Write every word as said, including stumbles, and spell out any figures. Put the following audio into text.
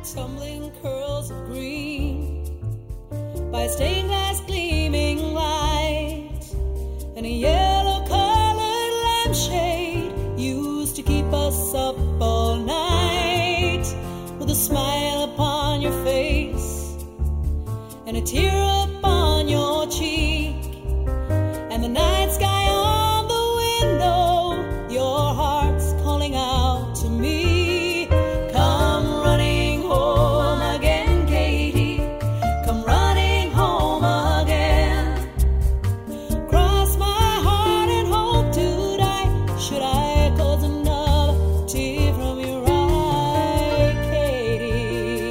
tumbling curls of green by a stained glass gleaming light and a yellow-colored lampshade used to keep us up all night, with a smile upon your face and a tear upon your cheek, and the night